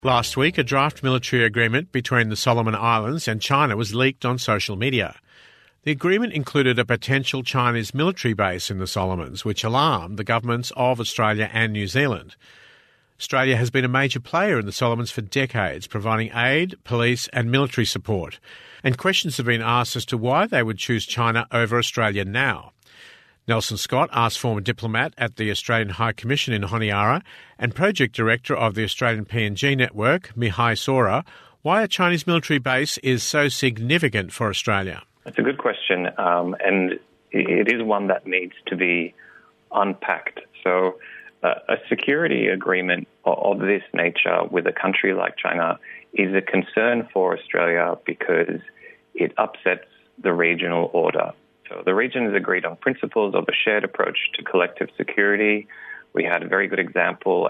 Last week, a draft military agreement between the Solomon Islands and China was leaked on social media. The agreement included a potential Chinese military base in the Solomons, which alarmed the governments of Australia and New Zealand. Australia has been a major player in the Solomons for decades, providing aid, police and military support. And questions have been asked as to why they would choose China over Australia now. Nelson Scott asked former diplomat at the Australian High Commission in Honiara and project director of the Australian PNG network, Mihai Sora, why a Chinese military base is so significant for Australia. That's a good question, and it is one that needs to be unpacked. So a security agreement of this nature with a country like China is a concern for Australia because it upsets the regional order. So the region has agreed on principles of a shared approach to collective security. We had a very good example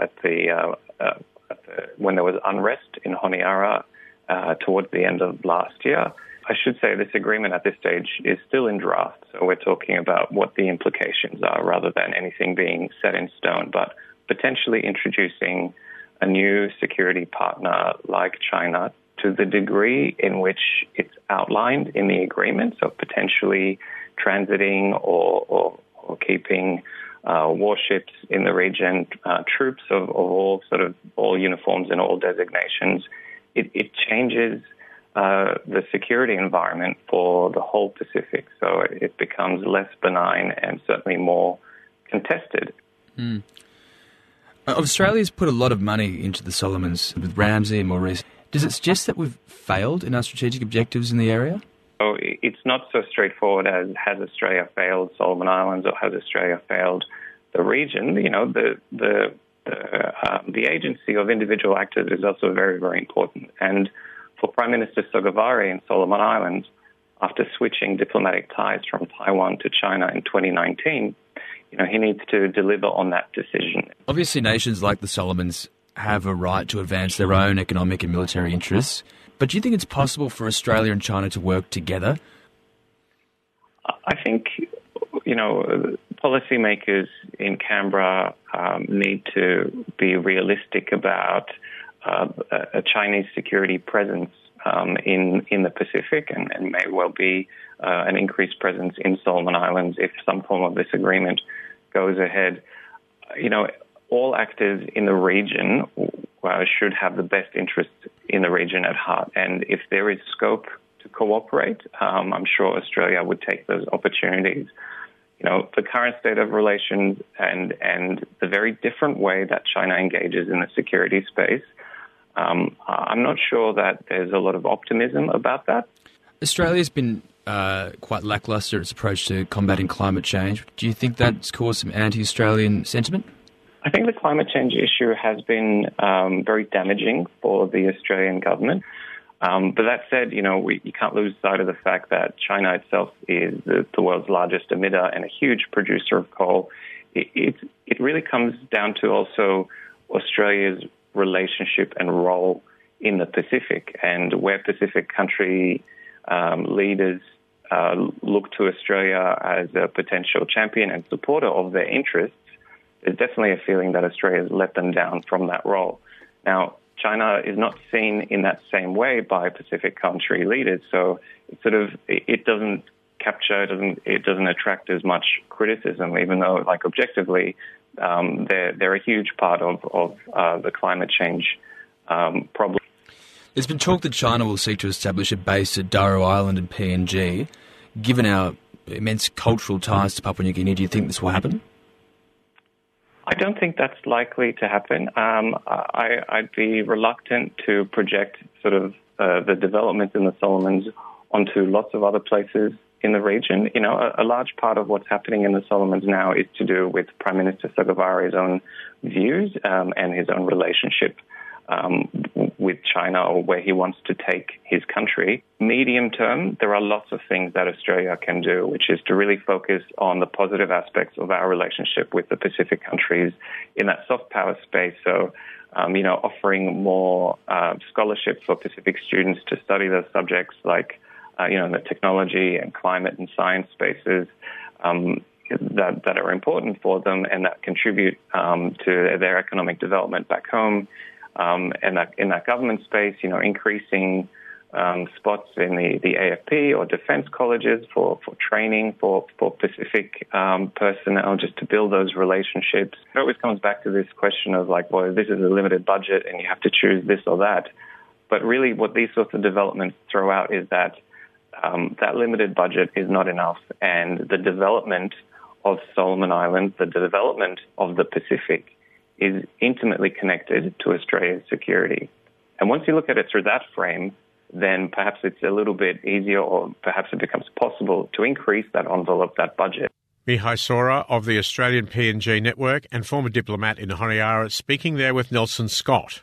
when there was unrest in Honiara towards the end of last year. I should say this agreement at this stage is still in draft, so we're talking about what the implications are rather than anything being set in stone, but potentially introducing a new security partner like China to the degree in which it's outlined in the agreement, so potentially transiting or keeping warships in the region, troops of all uniforms and all designations. It changes the security environment for the whole Pacific, so it becomes less benign and certainly more contested. Australia's put a lot of money into the Solomons with Ramsay and Maurice. Does it suggest that we've failed in our strategic objectives in the area? So it's not so straightforward as has Australia failed Solomon Islands or has Australia failed the region. You know, the agency of individual actors is also very, very important. And for Prime Minister Sogavare in Solomon Islands, after switching diplomatic ties from Taiwan to China in 2019, he needs to deliver on that decision. Obviously, nations like the Solomons have a right to advance their own economic and military interests. But do you think it's possible for Australia and China to work together? I think, policymakers in Canberra need to be realistic about a Chinese security presence in the Pacific and may well be an increased presence in Solomon Islands if some form of this agreement goes ahead. All actors in the region should have the best interests in the region at heart. And if there is scope to cooperate, I'm sure Australia would take those opportunities. The current state of relations and the very different way that China engages in the security space, I'm not sure that there's a lot of optimism about that. Australia's been quite lacklustre in its approach to combating climate change. Do you think that's caused some anti-Australian sentiment? I think the climate change issue has been very damaging for the Australian government. But that said, you can't lose sight of the fact that China itself is the world's largest emitter and a huge producer of coal. It really comes down to also Australia's relationship and role in the Pacific, and where Pacific country leaders look to Australia as a potential champion and supporter of their interests. There's definitely a feeling that Australia has let them down from that role. Now, China is not seen in that same way by Pacific country leaders, so it doesn't attract as much criticism, even though, objectively, they're a huge part of the climate change problem. There's been talk that China will seek to establish a base at Daru Island and PNG. Given our immense cultural ties to Papua New Guinea, do you think this will happen? I don't think that's likely to happen. I'd be reluctant to project the developments in the Solomons onto lots of other places in the region. A large part of what's happening in the Solomons now is to do with Prime Minister Sogavare's own views and his own relationship with China, or where he wants to take his country. Medium term, there are lots of things that Australia can do, which is to really focus on the positive aspects of our relationship with the Pacific countries in that soft power space. So, offering more scholarships for Pacific students to study those subjects like, the technology and climate and science spaces that are important for them and that contribute to their economic development back home. And in that government space, increasing spots in the AFP or defence colleges for training for Pacific personnel, just to build those relationships. It always comes back to this question of this is a limited budget and you have to choose this or that. But really what these sorts of developments throw out is that that limited budget is not enough, and the development of Solomon Islands, the development of the Pacific, is intimately connected to Australia's security. And once you look at it through that frame, then perhaps it's a little bit easier, or perhaps it becomes possible to increase that envelope, that budget. Mihai Sora of the Australian PNG Network and former diplomat in Honiara, speaking there with Nelson Scott.